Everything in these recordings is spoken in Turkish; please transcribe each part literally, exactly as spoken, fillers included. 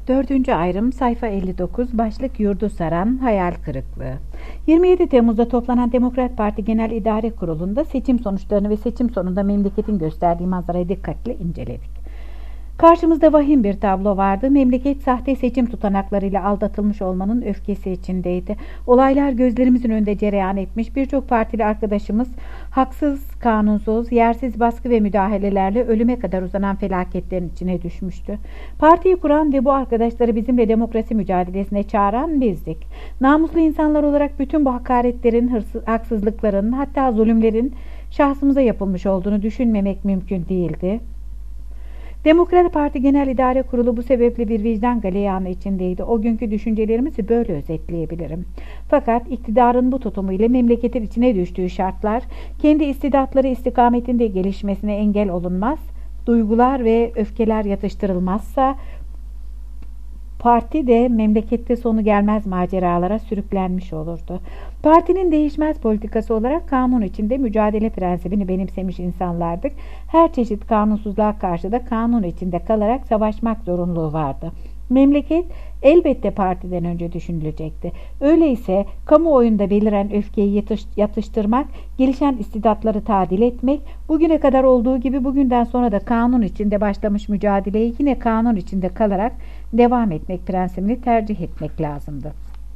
Dördüncü ayrım sayfa elli dokuz başlık yurdu saran hayal kırıklığı. yirmi yedi Temmuz'da toplanan Demokrat Parti Genel İdare Kurulu'nda seçim sonuçlarını ve seçim sonunda memleketin gösterdiği manzarayı dikkatle inceledik. Karşımızda vahim bir tablo vardı. Memleket sahte seçim tutanaklarıyla aldatılmış olmanın öfkesi içindeydi. Olaylar gözlerimizin önünde cereyan etmiş. Birçok partili arkadaşımız haksız, kanunsuz, yersiz baskı ve müdahalelerle ölüme kadar uzanan felaketlerin içine düşmüştü. Partiyi kuran ve bu arkadaşları bizimle demokrasi mücadelesine çağıran bizdik. Namuslu insanlar olarak bütün bu hakaretlerin, hırsız, haksızlıkların, hatta zulümlerin şahsımıza yapılmış olduğunu düşünmemek mümkün değildi. Demokrat Parti Genel İdare Kurulu bu sebeple bir vicdan galeyanı içindeydi. O günkü düşüncelerimizi böyle özetleyebilirim. Fakat iktidarın bu tutumuyla memleketin içine düştüğü şartlar, kendi istidatları istikametinde gelişmesine engel olunmaz, duygular ve öfkeler yatıştırılmazsa, parti de memlekette sonu gelmez maceralara sürüklenmiş olurdu. Partinin değişmez politikası olarak kanun içinde mücadele prensibini benimsemiş insanlardık. Her çeşit kanunsuzluğa karşı da kanun içinde kalarak savaşmak zorunluluğu vardı. Memleket elbette partiden önce düşünülecekti. Öyleyse kamuoyunda beliren öfkeyi yatış, yatıştırmak, gelişen istidatları tadil etmek, bugüne kadar olduğu gibi bugünden sonra da kanun içinde başlamış mücadeleyi yine kanun içinde kalarak devam etmek prensibini tercih etmek lazımdı.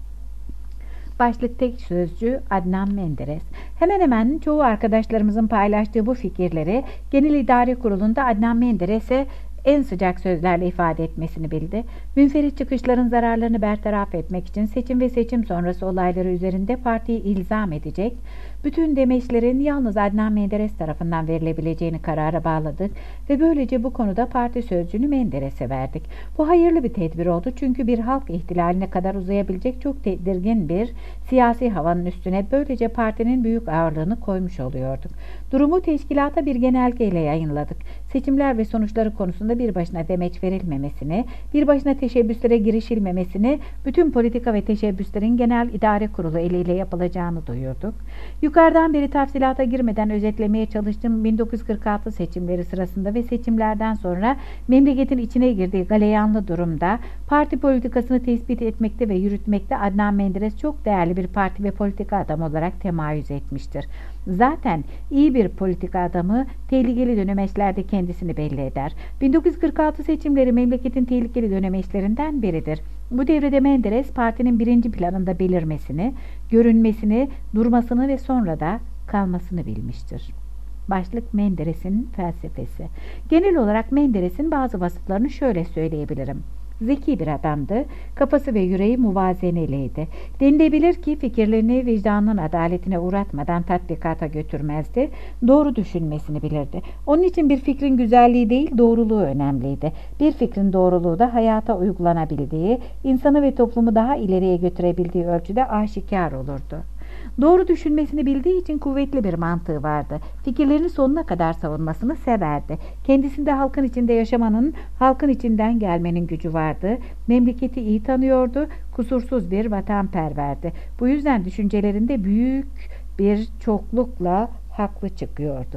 Başlık tek sözcü Adnan Menderes. Hemen hemen çoğu arkadaşlarımızın paylaştığı bu fikirleri Genel İdare Kurulu'nda Adnan Menderes'e en sıcak sözlerle ifade etmesini bildi. Münferit çıkışların zararlarını bertaraf etmek için seçim ve seçim sonrası olayları üzerinde partiyi ilzam edecek, bütün demeçlerin yalnız Adnan Menderes tarafından verilebileceğini karara bağladık ve böylece bu konuda parti sözcüğünü Menderes'e verdik. Bu hayırlı bir tedbir oldu çünkü bir halk ihtilaline kadar uzayabilecek çok tedirgin bir siyasi havanın üstüne böylece partinin büyük ağırlığını koymuş oluyorduk. Durumu teşkilata bir genelgeyle yayınladık. Seçimler ve sonuçları konusunda bir başına demeç verilmemesini, bir başına teşebbüslere girişilmemesini, bütün politika ve teşebbüslerin Genel İdare Kurulu eliyle yapılacağını duyurduk. Yukarıdan beri tafsilata girmeden özetlemeye çalıştığım bin dokuz yüz kırk altı seçimleri sırasında ve seçimlerden sonra memleketin içine girdiği galeyanlı durumda parti politikasını tespit etmekte ve yürütmekte Adnan Menderes çok değerli bir parti ve politika adamı olarak temayüz etmiştir. Zaten iyi bir politika adamı tehlikeli dönemeçlerde kendisini belli eder. bin dokuz yüz kırk altı seçimleri memleketin tehlikeli dönemeçlerinden biridir. Bu devrede Menderes partinin birinci planında belirmesini, görünmesini, durmasını ve sonra da kalmasını bilmiştir. Başlık Menderes'in felsefesi. Genel olarak Menderes'in bazı vasıflarını şöyle söyleyebilirim. Zeki bir adamdı, kafası ve yüreği muvazeneliydi. Denilebilir ki fikirlerini vicdanın adaletine uğratmadan tatbikata götürmezdi, doğru düşünmesini bilirdi. Onun için bir fikrin güzelliği değil, doğruluğu önemliydi. Bir fikrin doğruluğu da hayata uygulanabildiği, insanı ve toplumu daha ileriye götürebildiği ölçüde aşikar olurdu. Doğru düşünmesini bildiği için kuvvetli bir mantığı vardı. Fikirlerini sonuna kadar savunmasını severdi. Kendisinde halkın içinde yaşamanın, halkın içinden gelmenin gücü vardı. Memleketi iyi tanıyordu, kusursuz bir vatanperverdi. Bu yüzden düşüncelerinde büyük bir çoklukla haklı çıkıyordu.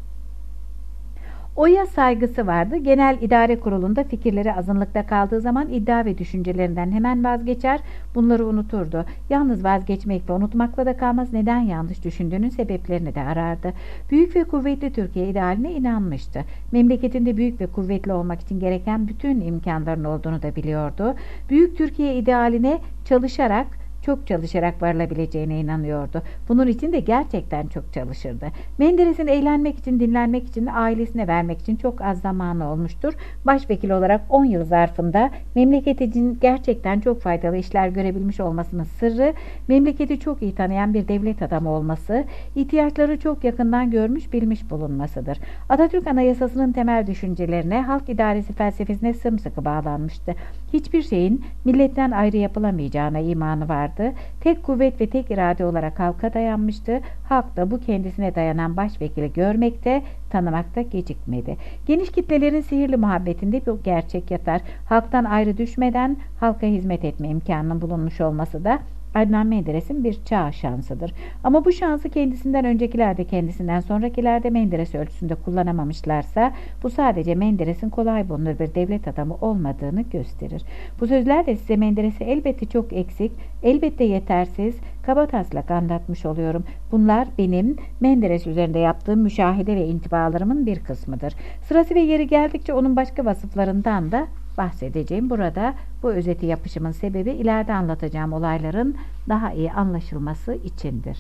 Oya saygısı vardı. Genel İdare Kurulu'nda fikirleri azınlıkta kaldığı zaman iddia ve düşüncelerinden hemen vazgeçer, bunları unuturdu. Yalnız vazgeçmek ve unutmakla da kalmaz, neden yanlış düşündüğünün sebeplerini de arardı. Büyük ve kuvvetli Türkiye idealine inanmıştı. Memleketinde büyük ve kuvvetli olmak için gereken bütün imkanların olduğunu da biliyordu. Büyük Türkiye idealine çalışarak, çok çalışarak varılabileceğine inanıyordu. Bunun için de gerçekten çok çalışırdı. Menderes'in eğlenmek için, dinlenmek için, ailesine vermek için çok az zamanı olmuştur. Başvekil olarak on yıl zarfında memleket için gerçekten çok faydalı işler görebilmiş olmasının sırrı, memleketi çok iyi tanıyan bir devlet adamı olması, ihtiyaçları çok yakından görmüş, bilmiş bulunmasıdır. Atatürk Anayasası'nın temel düşüncelerine, halk idaresi felsefesine sımsıkı bağlanmıştı. Hiçbir şeyin milletten ayrı yapılamayacağına imanı vardı. Tek kuvvet ve tek irade olarak halka dayanmıştı. Halk da bu kendisine dayanan başvekili görmekte, tanımakta gecikmedi. Geniş kitlelerin sihirli muhabbetinde bu gerçek yatar. Halktan ayrı düşmeden halka hizmet etme imkanının bulunmuş olması da Adnan Menderes'in bir çağ şansıdır. Ama bu şansı kendisinden öncekiler de kendisinden sonrakiler de Menderes ölçüsünde kullanamamışlarsa bu sadece Menderes'in kolay bulunur bir devlet adamı olmadığını gösterir. Bu sözlerle size Menderes'i elbette çok eksik, elbette yetersiz, kabataslak anlatmış oluyorum. Bunlar benim Menderes üzerinde yaptığım müşahede ve intibalarımın bir kısmıdır. Sırası ve yeri geldikçe onun başka vasıflarından da bahsedeceğim. Burada bu özeti yapışımın sebebi ileride anlatacağım olayların daha iyi anlaşılması içindir.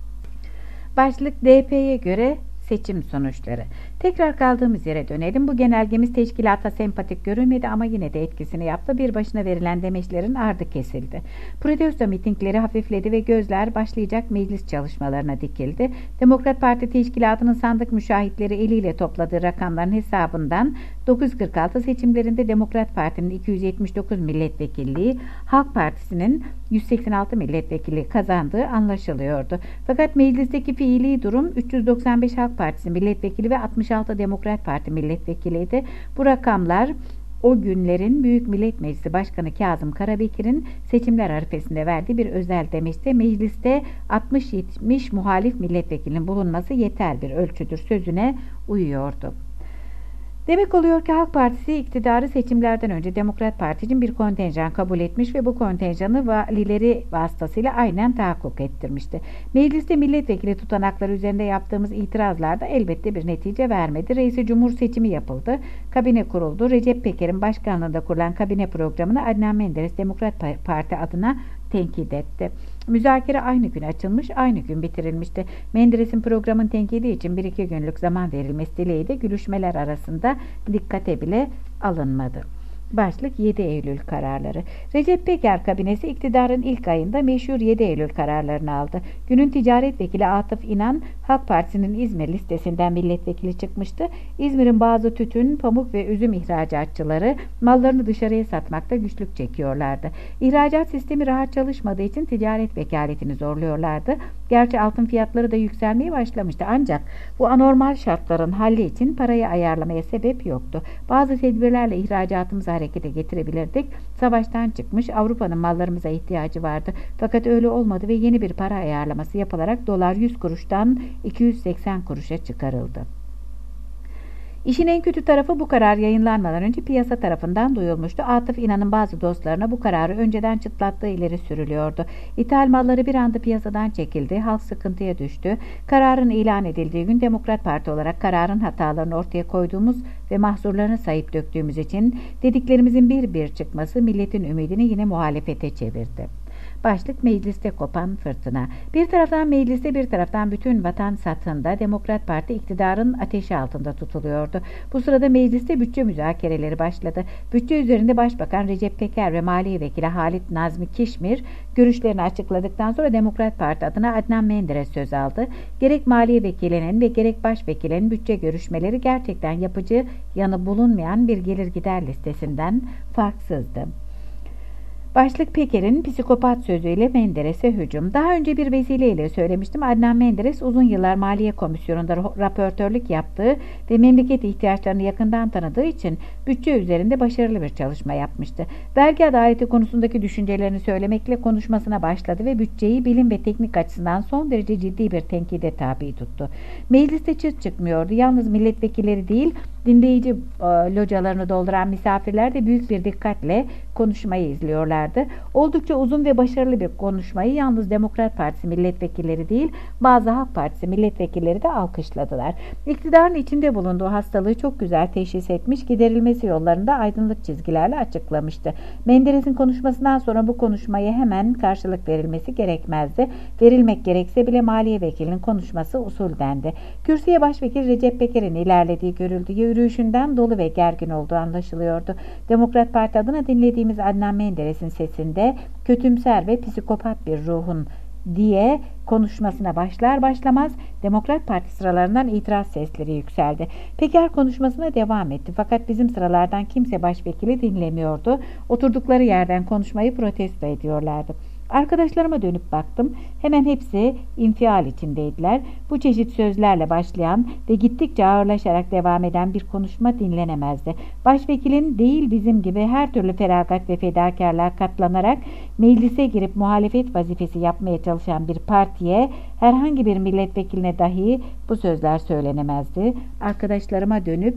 Başlık D P'ye göre seçim sonuçları. Tekrar kaldığımız yere dönelim. Bu genelgemiz teşkilata sempatik görünmedi ama yine de etkisini yaptı. Bir başına verilen demeçlerin ardı kesildi. Protesto mitingleri hafifledi ve gözler başlayacak meclis çalışmalarına dikildi. Demokrat Parti teşkilatının sandık müşahitleri eliyle topladığı rakamların hesabından dokuz yüz kırk altı seçimlerinde Demokrat Parti'nin iki yüz yetmiş dokuz milletvekilliği, Halk Partisi'nin yüz seksen altı milletvekili kazandığı anlaşılıyordu. Fakat meclisteki fiili durum üç yüz doksan beş Halk Partisi milletvekili ve altmış altı Demokrat Parti milletvekiliydi. Bu rakamlar o günlerin Büyük Millet Meclisi Başkanı Kazım Karabekir'in seçimler arifesinde verdiği bir özel demeçte mecliste altmış yetmiş muhalif milletvekilinin bulunması yeter bir ölçüdür sözüne uyuyordu. Demek oluyor ki Halk Partisi iktidarı seçimlerden önce Demokrat Parti için bir kontenjan kabul etmiş ve bu kontenjanı valileri vasıtasıyla aynen tahakkuk ettirmişti. Mecliste milletvekili tutanakları üzerinde yaptığımız itirazlarda elbette bir netice vermedi. Reis-i Cumhur seçimi yapıldı. Kabine kuruldu. Recep Peker'in başkanlığında kurulan kabine programını Adnan Menderes Demokrat Parti adına tenkit etti. Müzakere aynı gün açılmış, aynı gün bitirilmişti. Menderes'in programın tenkidi için bir iki günlük zaman verilmesi dileğiyle gülüşmeler arasında dikkate bile alınmadı. Başlık yedi Eylül kararları. Recep Peker kabinesi iktidarın ilk ayında meşhur yedi Eylül kararlarını aldı. Günün ticaret vekili Atıf İnan, Halk Partisi'nin İzmir listesinden milletvekili çıkmıştı. İzmir'in bazı tütün, pamuk ve üzüm ihracatçıları mallarını dışarıya satmakta güçlük çekiyorlardı. İhracat sistemi rahat çalışmadığı için ticaret vekaletini zorluyorlardı. Gerçi altın fiyatları da yükselmeye başlamıştı ancak bu anormal şartların halli için parayı ayarlamaya sebep yoktu. Bazı tedbirlerle ihracatımızı harekete getirebilirdik. Savaştan çıkmış Avrupa'nın mallarımıza ihtiyacı vardı. Fakat öyle olmadı ve yeni bir para ayarlaması yapılarak dolar yüz kuruştan iki yüz seksen kuruşa çıkarıldı. İşin en kötü tarafı bu karar yayınlanmadan önce piyasa tarafından duyulmuştu. Atıf İnan'ın bazı dostlarına bu kararı önceden çıtlattığı ileri sürülüyordu. İthal malları bir anda piyasadan çekildi. Halk sıkıntıya düştü. Kararın ilan edildiği gün Demokrat Parti olarak kararın hatalarını ortaya koyduğumuz ve mahzurlarını sayıp döktüğümüz için dediklerimizin bir bir çıkması milletin ümidini yine muhalefete çevirdi. Başlık mecliste kopan fırtına. Bir taraftan mecliste bir taraftan bütün vatan satında Demokrat Parti iktidarın ateşi altında tutuluyordu. Bu sırada mecliste bütçe müzakereleri başladı. Bütçe üzerinde Başbakan Recep Peker ve Maliye Vekili Halit Nazmi Kişmir görüşlerini açıkladıktan sonra Demokrat Parti adına Adnan Menderes söz aldı. Gerek Maliye Vekilinin ve gerek Başvekilinin bütçe görüşmeleri gerçekten yapıcı yanı bulunmayan bir gelir gider listesinden farksızdı. Başlık Peker'in psikopat sözüyle Menderes'e hücum. Daha önce bir vesileyle söylemiştim. Adnan Menderes uzun yıllar Maliye Komisyonu'nda raportörlük yaptığı ve memleket ihtiyaçlarını yakından tanıdığı için bütçe üzerinde başarılı bir çalışma yapmıştı. Vergi adaleti konusundaki düşüncelerini söylemekle konuşmasına başladı ve bütçeyi bilim ve teknik açısından son derece ciddi bir tenkide tabi tuttu. Mecliste çıt çıkmıyordu. Yalnız milletvekilleri değil, dinleyici e, localarını dolduran misafirler de büyük bir dikkatle konuşmayı izliyorlardı. Oldukça uzun ve başarılı bir konuşmayı yalnız Demokrat Partisi milletvekilleri değil, bazı Halk Partisi milletvekilleri de alkışladılar. İktidarın içinde bulunduğu hastalığı çok güzel teşhis etmiş, giderilmesi yollarında aydınlık çizgilerle açıklamıştı. Menderes'in konuşmasından sonra bu konuşmaya hemen karşılık verilmesi gerekmezdi. Verilmek gerekse bile Maliye Vekilinin konuşması usuldendi. Kürsüye Başvekil Recep Peker'in ilerlediği görüldü. Yürüyüşünden dolu ve gergin olduğu anlaşılıyordu. Demokrat Parti adına dinlediğimiz Adnan Menderes'in sesinde kötümser ve psikopat bir ruhun diye konuşmasına başlar başlamaz Demokrat Parti sıralarından itiraz sesleri yükseldi. Peker konuşmasına devam etti. Fakat bizim sıralardan kimse başvekili dinlemiyordu. Oturdukları yerden konuşmayı protesto ediyorlardı. Arkadaşlarıma dönüp baktım. Hemen hepsi infial içindeydiler. Bu çeşit sözlerle başlayan ve gittikçe ağırlaşarak devam eden bir konuşma dinlenemezdi. Başvekilin değil bizim gibi her türlü feragat ve fedakarlığa katlanarak meclise girip muhalefet vazifesi yapmaya çalışan bir partiye, herhangi bir milletvekiline dahi bu sözler söylenemezdi. Arkadaşlarıma dönüp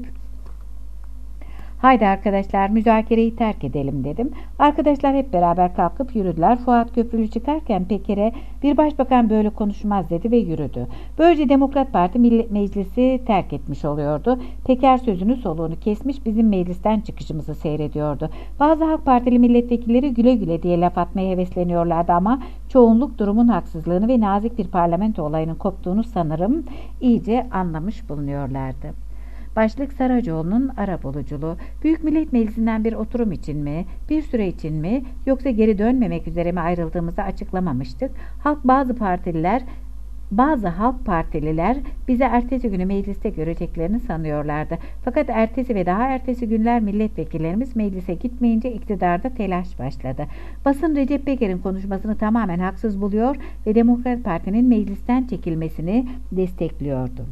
"Haydi arkadaşlar, müzakereyi terk edelim" dedim. Arkadaşlar hep beraber kalkıp yürüdüler. Fuat Köprülü çıkarken Peker'e "Bir başbakan böyle konuşmaz" dedi ve yürüdü. Böylece Demokrat Parti meclisi terk etmiş oluyordu. Peker sözünü soluğunu kesmiş, bizim meclisten çıkışımızı seyrediyordu. Bazı Halk Partili milletvekilleri güle güle diye laf atmaya hevesleniyorlardı ama çoğunluk durumun haksızlığını ve nazik bir parlamento olayının koptuğunu sanırım iyice anlamış bulunuyorlardı. Başlık Saracoğlu'nun arabuluculuğu. Büyük Millet Meclisi'nden bir oturum için mi, bir süre için mi, yoksa geri dönmemek üzere mi ayrıldığımızı açıklamamıştık. Halk bazı partililer Bazı halk partililer bize ertesi günü mecliste göreceklerini sanıyorlardı. Fakat ertesi ve daha ertesi günler milletvekillerimiz meclise gitmeyince iktidarda telaş başladı. Basın Recep Peker'in konuşmasını tamamen haksız buluyor ve Demokrat Parti'nin meclisten çekilmesini destekliyordu.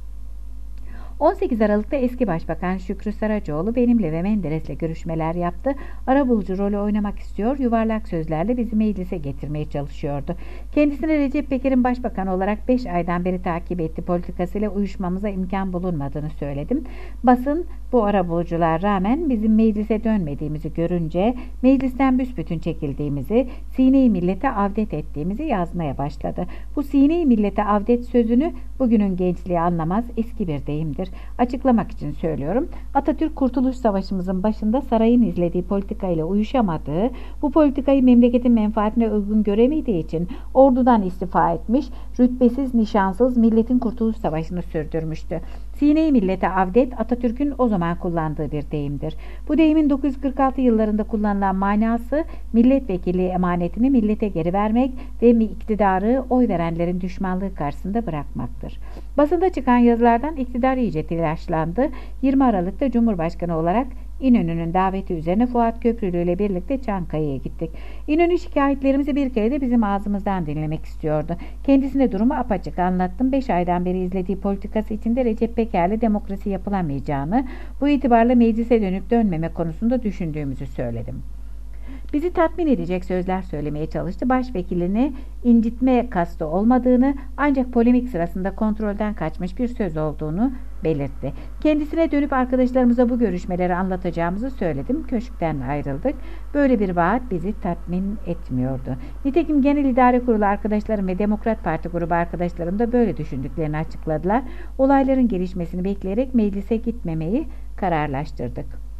on sekiz Aralık'ta eski Başbakan Şükrü Saracoğlu benimle ve Menderes'le görüşmeler yaptı. Arabulucu rolü oynamak istiyor, yuvarlak sözlerle bizi meclise getirmeye çalışıyordu. Kendisine Recep Peker'in başbakan olarak beş aydan beri takip ettiği politikasıyla uyuşmamıza imkan bulunmadığını söyledim. Basın bu arabulucular rağmen bizim meclise dönmediğimizi görünce meclisten büsbütün çekildiğimizi, sine-i millete avdet ettiğimizi yazmaya başladı. Bu sine-i millete avdet sözünü bugünün gençliği anlamaz, eski bir deyimdir. Açıklamak için söylüyorum. Atatürk Kurtuluş Savaşımızın başında sarayın izlediği politikayla uyuşamadığı, bu politikayı memleketin menfaatine uygun göremediği için ordudan istifa etmiş, rütbesiz, nişansız milletin Kurtuluş Savaşı'nı sürdürmüştü. Sine-i millete avdet Atatürk'ün o zaman kullandığı bir deyimdir. Bu deyimin dokuz yüz kırk altı yıllarında kullanılan manası milletvekilliği emanetini millete geri vermek ve iktidarı oy verenlerin düşmanlığı karşısında bırakmaktır. Basında çıkan yazılardan iktidar iyice telaşlandı. yirmi Aralık'ta Cumhurbaşkanı olarak İnönü'nün daveti üzerine Fuat Köprülü ile birlikte Çankaya'ya gittik. İnönü şikayetlerimizi bir kere de bizim ağzımızdan dinlemek istiyordu. Kendisine durumu apaçık anlattım. Beş aydan beri izlediği politikası içinde Recep Peker'le demokrasi yapılamayacağını, bu itibarla meclise dönüp dönmeme konusunda düşündüğümüzü söyledim. Bizi tatmin edecek sözler söylemeye çalıştı. Başvekilini incitme kastı olmadığını, ancak polemik sırasında kontrolden kaçmış bir söz olduğunu belirtti. Kendisine dönüp arkadaşlarımıza bu görüşmeleri anlatacağımızı söyledim. Köşkten ayrıldık. Böyle bir vaat bizi tatmin etmiyordu. Nitekim Genel İdare Kurulu arkadaşlarım ve Demokrat Parti grubu arkadaşlarım da böyle düşündüklerini açıkladılar. Olayların gelişmesini bekleyerek meclise gitmemeyi kararlaştırdık.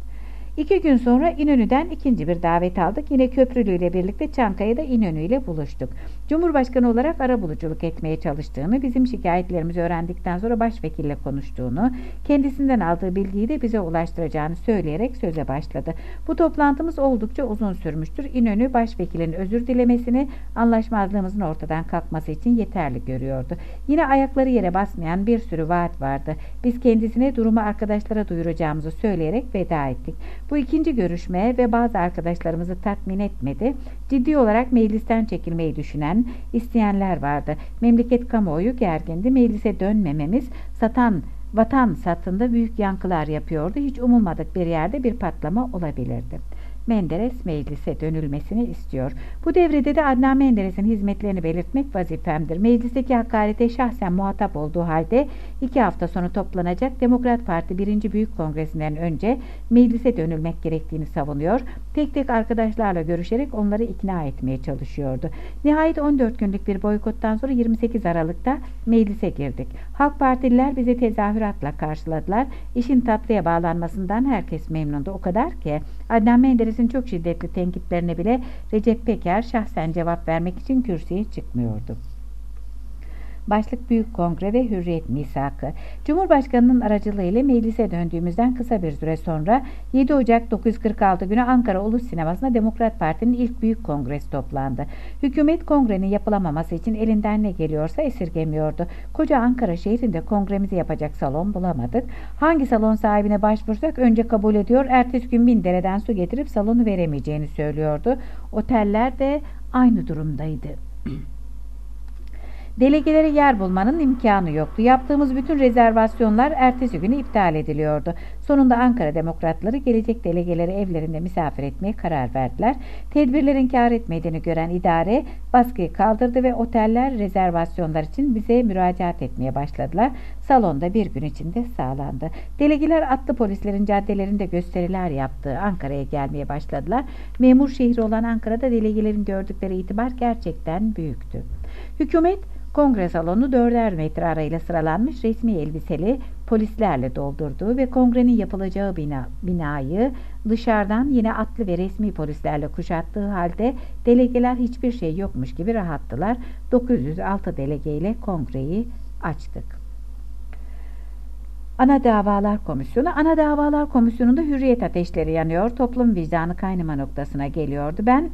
İki gün sonra İnönü'den ikinci bir davet aldık. Yine Köprülü ile birlikte Çankaya'da İnönü ile buluştuk. Cumhurbaşkanı olarak arabuluculuk etmeye çalıştığını, bizim şikayetlerimizi öğrendikten sonra başvekille konuştuğunu, kendisinden aldığı bilgiyi de bize ulaştıracağını söyleyerek söze başladı. Bu toplantımız oldukça uzun sürmüştür. İnönü başvekilin özür dilemesini, anlaşmazlığımızın ortadan kalkması için yeterli görüyordu. Yine ayakları yere basmayan bir sürü vaat vardı. Biz kendisine durumu arkadaşlara duyuracağımızı söyleyerek veda ettik. Bu ikinci görüşme ve bazı arkadaşlarımızı tatmin etmedi. Ciddi olarak meclisten çekilmeyi düşünen, isteyenler vardı. Memleket kamuoyu gergindi. Meclise dönmememiz satan, vatan satında büyük yankılar yapıyordu. Hiç umulmadık bir yerde bir patlama olabilirdi. Menderes meclise dönülmesini istiyor. Bu devrede de Adnan Menderes'in hizmetlerini belirtmek vazifemdir. Meclisteki hakarete şahsen muhatap olduğu halde iki hafta sonra toplanacak Demokrat Parti birinci Büyük Kongresi'nden önce meclise dönülmek gerektiğini savunuyor. Tek tek arkadaşlarla görüşerek onları ikna etmeye çalışıyordu. Nihayet on dört günlük bir boykottan sonra yirmi sekiz Aralık'ta meclise girdik. Halk Partililer bizi tezahüratla karşıladılar. İşin tatlıya bağlanmasından herkes memnundu. O kadar ki Adnan Menderes çok şiddetli tenkitlerine bile Recep Peker şahsen cevap vermek için kürsüye çıkmıyordu. Başlık Büyük Kongre ve Hürriyet Misakı. Cumhurbaşkanının aracılığıyla meclise döndüğümüzden kısa bir süre sonra yedi Ocak dokuz yüz kırk altı günü Ankara Ulus Sineması'nda Demokrat Parti'nin ilk büyük kongresi toplandı. Hükümet kongrenin yapılamaması için elinden ne geliyorsa esirgemiyordu. Koca Ankara şehrinde kongremizi yapacak salon bulamadık. Hangi salon sahibine başvursak önce kabul ediyor, ertesi gün bin dereden su getirip salonu veremeyeceğini söylüyordu. Oteller de aynı durumdaydı. Delegelere yer bulmanın imkanı yoktu. Yaptığımız bütün rezervasyonlar ertesi günü iptal ediliyordu. Sonunda Ankara Demokratları gelecek delegeleri evlerinde misafir etmeye karar verdiler. Tedbirlerin kâr etmediğini gören idare baskıyı kaldırdı ve oteller rezervasyonlar için bize müracaat etmeye başladılar. Salonda bir gün içinde sağlandı. Delegeler atlı polislerin caddelerinde gösteriler yaptığı Ankara'ya gelmeye başladılar. Memur şehri olan Ankara'da delegelerin gördükleri itibar gerçekten büyüktü. Hükümet kongre salonu dörder metre arayla sıralanmış resmi elbiseli polislerle doldurduğu ve kongrenin yapılacağı bina, binayı dışarıdan yine atlı ve resmi polislerle kuşattığı halde delegeler hiçbir şey yokmuş gibi rahattılar. dokuz yüz altı delegeyle kongreyi açtık. Ana Davalar Komisyonu. Ana Davalar Komisyonu'nda hürriyet ateşleri yanıyor. Toplum vicdanı kaynama noktasına geliyordu. Ben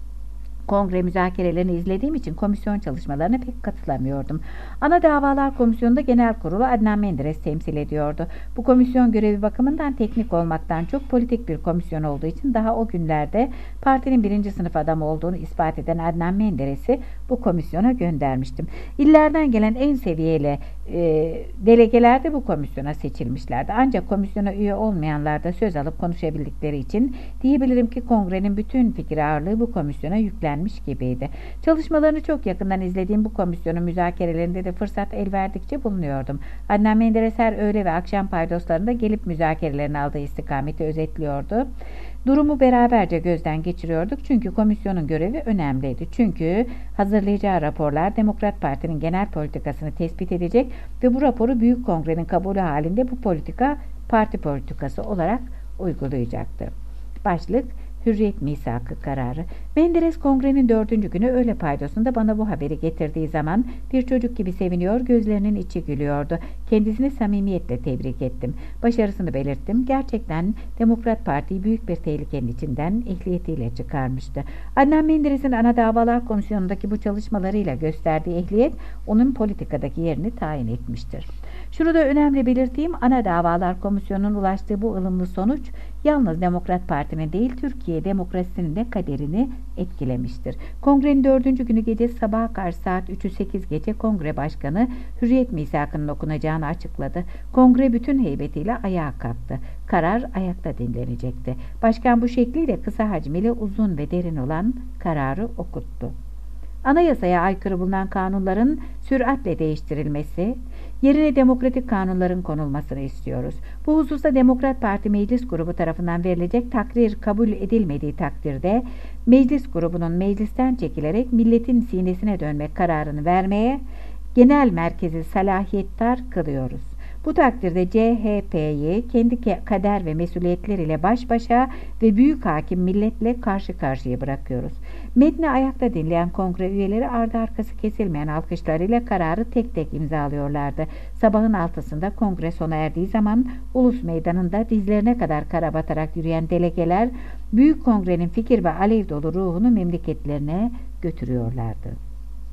kongre müzakerelerini izlediğim için komisyon çalışmalarına pek katılamıyordum. Ana Davalar Komisyonu'nda genel kurulu Adnan Menderes temsil ediyordu. Bu komisyon görevi bakımından teknik olmaktan çok politik bir komisyon olduğu için daha o günlerde partinin birinci sınıf adamı olduğunu ispat eden Adnan Menderes'i bu komisyona göndermiştim. İllerden gelen en seviyeli e, delegeler de bu komisyona seçilmişlerdi. Ancak komisyona üye olmayanlar da söz alıp konuşabildikleri için diyebilirim ki kongrenin bütün fikir ağırlığı bu komisyona yüklendi gibiydi. Çalışmalarını çok yakından izlediğim bu komisyonun müzakerelerinde de fırsat el verdikçe bulunuyordum. Adnan Menderes her öğle ve akşam paydoslarında gelip müzakerelerin aldığı istikameti özetliyordu. Durumu beraberce gözden geçiriyorduk çünkü komisyonun görevi önemliydi. Çünkü hazırlayacağı raporlar Demokrat Parti'nin genel politikasını tespit edecek ve bu raporu Büyük Kongre'nin kabulü halinde bu politika parti politikası olarak uygulayacaktı. Başlık Hürriyet Misakı kararı. Menderes kongrenin dördüncü günü öğle paydosunda bana bu haberi getirdiği zaman bir çocuk gibi seviniyor, gözlerinin içi gülüyordu. Kendisini samimiyetle tebrik ettim. Başarısını belirttim. Gerçekten Demokrat Parti'yi büyük bir tehlikenin içinden ehliyetiyle çıkarmıştı. Adnan Menderes'in Ana Davalar Komisyonu'ndaki bu çalışmalarıyla gösterdiği ehliyet onun politikadaki yerini tayin etmiştir. Şunu da önemli belirteyim, Ana Davalar Komisyonu'nun ulaştığı bu ılımlı sonuç yalnız Demokrat Parti'nin değil, Türkiye demokrasisinin de kaderini etkilemiştir. Kongrenin dördüncü günü gece sabaha karşı saat üçü sekiz geçe Kongre Başkanı Hürriyet Misakı'nın okunacağını açıkladı. Kongre bütün heybetiyle ayağa kalktı. Karar ayakta dinlenecekti. Başkan bu şekliyle kısa hacmiyle uzun ve derin olan kararı okuttu. Anayasaya aykırı bulunan kanunların süratle değiştirilmesi, yerine demokratik kanunların konulmasını istiyoruz. Bu hususta Demokrat Parti Meclis Grubu tarafından verilecek takrir kabul edilmediği takdirde Meclis Grubu'nun meclisten çekilerek milletin sinesine dönmek kararını vermeye genel merkezi salahiyettar kılıyoruz. Bu takdirde C H P'yi kendi kader ve mesuliyetleriyle baş başa ve büyük hakim milletle karşı karşıya bırakıyoruz. Metni ayakta dinleyen kongre üyeleri ardı arkası kesilmeyen alkışlarıyla kararı tek tek imzalıyorlardı. Sabahın altısında kongre sona erdiği zaman Ulus Meydanı'nda dizlerine kadar kara batarak yürüyen delegeler Büyük Kongre'nin fikir ve alev dolu ruhunu memleketlerine götürüyorlardı.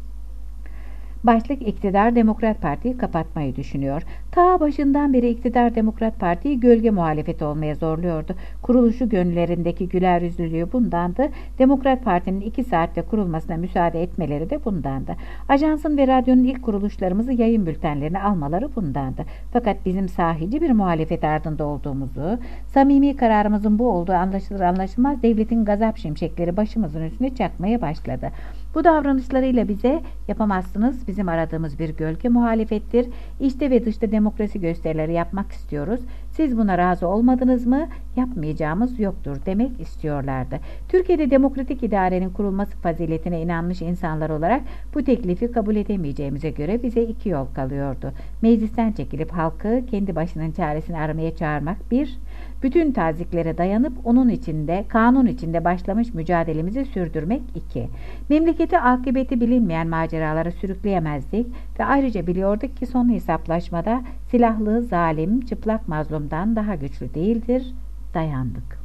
Başlık iktidar Demokrat Parti'yi kapatmayı düşünüyor. Ta başından beri iktidar Demokrat Parti'yi gölge muhalefet olmaya zorluyordu. Kuruluşu gönüllerindeki güler yüzlülüğü bundandı. Demokrat Parti'nin iki saatte kurulmasına müsaade etmeleri de bundandı. Ajansın ve radyonun ilk kuruluşlarımızı yayın bültenlerine almaları bundandı. Fakat bizim sahici bir muhalefet ardında olduğumuzu, samimi kararımızın bu olduğu anlaşılır anlaşılmaz devletin gazap şimşekleri başımızın üstüne çakmaya başladı. Bu davranışlarıyla bize yapamazsınız, bizim aradığımız bir gölge muhalefettir. İçte ve dışta demokrasi gösterileri yapmak istiyoruz. Siz buna razı olmadınız mı? Yapmayacağımız yoktur demek istiyorlardı. Türkiye'de demokratik idarenin kurulması faziletine inanmış insanlar olarak bu teklifi kabul edemeyeceğimize göre bize iki yol kalıyordu. Meclisten çekilip halkı kendi başının çaresini aramaya çağırmak bir, bütün taziklere dayanıp onun içinde, kanun içinde başlamış mücadelemizi sürdürmek iki. Memleketi akıbeti bilinmeyen maceralara sürükleyemezdik ve ayrıca biliyorduk ki son hesaplaşmada silahlı, zalim, çıplak mazlumdan daha güçlü değildir. Dayandık.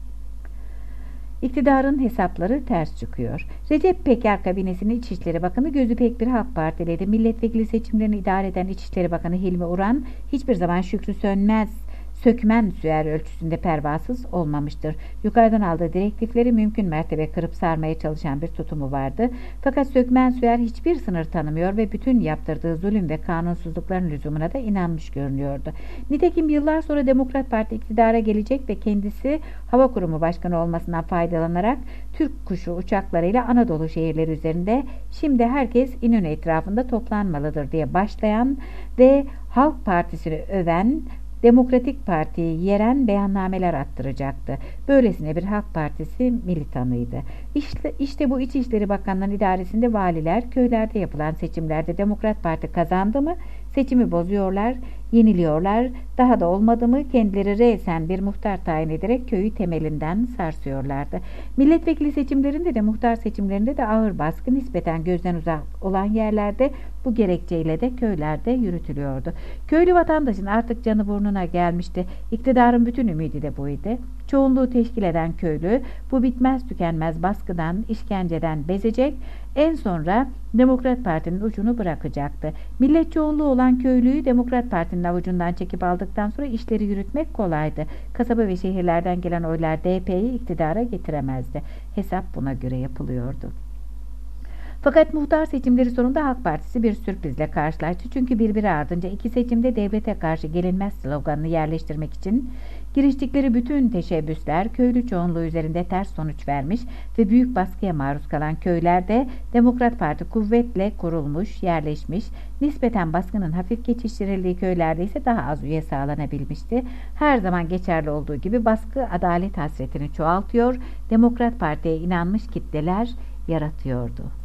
İktidarın hesapları ters çıkıyor. Recep Peker kabinesinin İçişleri Bakanı gözü pek bir Halk Partiliydi. Milletvekili seçimlerini idare eden İçişleri Bakanı Hilmi Uran hiçbir zaman Şükrü Sönmez sökmen süer ölçüsünde pervasız olmamıştır. Yukarıdan aldığı direktifleri mümkün mertebe kırıp sarmaya çalışan bir tutumu vardı. Fakat sökmen süer hiçbir sınır tanımıyor ve bütün yaptırdığı zulüm ve kanunsuzlukların lüzumuna da inanmış görünüyordu. Nitekim yıllar sonra Demokrat Parti iktidara gelecek ve kendisi Hava Kurumu Başkanı olmasından faydalanarak Türk kuşu uçaklarıyla Anadolu şehirleri üzerinde şimdi herkes İnönü etrafında toplanmalıdır diye başlayan ve Halk Partisi'ni öven Demokratik Parti'yi yeren beyannameler attıracaktı. Böylesine bir Halk Partisi militanıydı. İşte, işte bu İçişleri Bakanlığı'nın idaresinde valiler, köylerde yapılan seçimlerde Demokrat Parti kazandı mı seçimi bozuyorlar, yeniliyorlar, daha da olmadı mı kendileri resen bir muhtar tayin ederek köyü temelinden sarsıyorlardı. Milletvekili seçimlerinde de muhtar seçimlerinde de ağır baskı nispeten gözden uzak olan yerlerde bu gerekçeyle de köylerde yürütülüyordu. Köylü vatandaşın artık canı burnuna gelmişti. İktidarın bütün ümidi de buydu. Çoğunluğu teşkil eden köylü bu bitmez tükenmez baskıdan, işkenceden bezecek, en sonra Demokrat Parti'nin ucunu bırakacaktı. Millet çoğunluğu olan köylüyü Demokrat Parti'nin avucundan çekip aldıktan sonra işleri yürütmek kolaydı. Kasaba ve şehirlerden gelen oylar D P'yi iktidara getiremezdi. Hesap buna göre yapılıyordu. Fakat muhtar seçimleri sonunda Halk Partisi bir sürprizle karşılaştı. Çünkü birbiri ardınca iki seçimde devlete karşı gelinmez sloganını yerleştirmek için giriştikleri bütün teşebbüsler köylü çoğunluğu üzerinde ters sonuç vermiş ve büyük baskıya maruz kalan köylerde Demokrat Parti kuvvetle kurulmuş, yerleşmiş, nispeten baskının hafif geçiştirildiği köylerde ise daha az üye sağlanabilmişti. Her zaman geçerli olduğu gibi baskı adalet hasretini çoğaltıyor, Demokrat Parti'ye inanmış kitleler yaratıyordu.